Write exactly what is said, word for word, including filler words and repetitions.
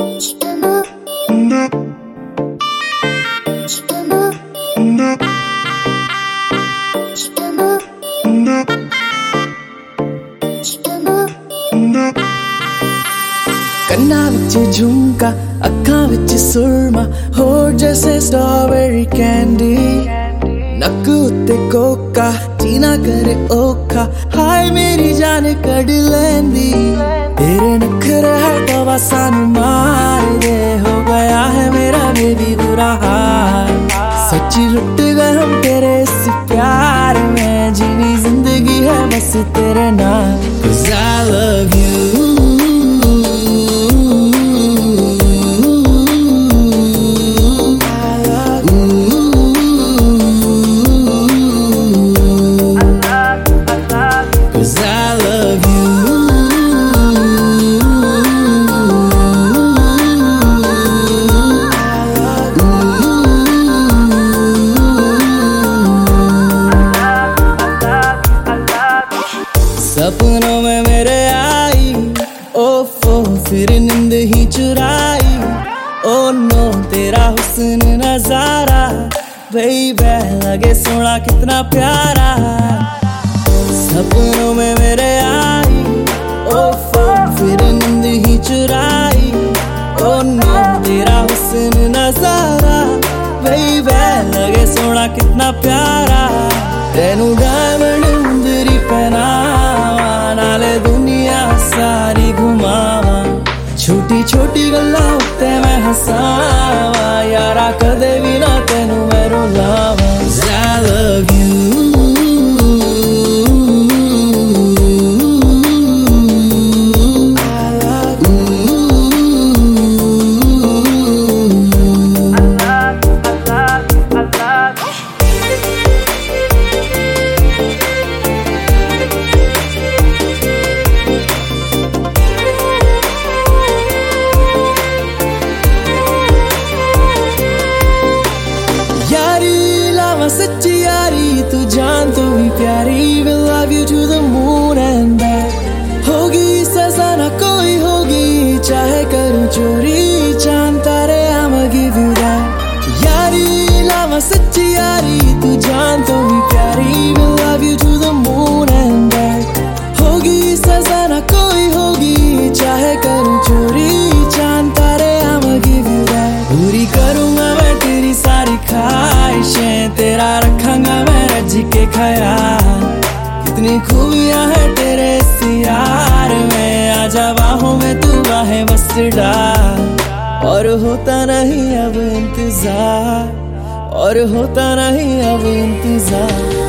कन्ना विच झुमका, अखां विच सुरमा, होठ जैसे स्ट्रॉबेरी कैंडी, नक उत्ते कोका, जीना करे औखा, हाय मेरी जान कढ लैंदी। तेरे नखरे हटवा सानू मार दे, हो गया है मेरा बेबी बुरा हाल। सच्ची लुट गए हम तेरे इस प्यार में, जीनी जिंदगी है बस तेरे नाम। 'Cause I love you, सपनों में मेरे आई, ओफो फिर नींद ही चुराई। ओ नो तेरा हुस्न नजारा, बेबी लगे सोना कितना प्यारा। सपनों में मेरे आई, ओफो फिर नींद ही चुराई। ओ नो तेरा हुस्न नजारा, बेबी लगे सोना कितना प्यारा। तेनू डायमंड मुंदरी पहनावा, नाले दुनिया सारी घुमावा, छोटी छोटी गल्लां उत्ते मैं हसावा, यारा कदे भी ना तेनू मैं रुलावा। 'Cause I love you, सच्ची यारी तू जान तू ही प्यारी। Will love you to the moon and back, होगी सजा ना कोई होगी, चाहे करूं चोरी चांद तारे I'ma give you that। यारी लावा सच्ची यारी तू जान तू ही प्यारी। Will love you to the moon and back, होगी सजा ना कोई होगी, चाहे करूं चोरी चांद तारे I'ma give you that। पूरी करूंगा मैं तेरी सारी ख्वाहिशें, तेरा रखूंगा मैं रज के ख्याल। कितनी खूबियां है तेरे इस यार में, आजा बाहों में तू बाहें बस डाल। और होता नहीं अब इंतजार, और होता नहीं अब इंतजार।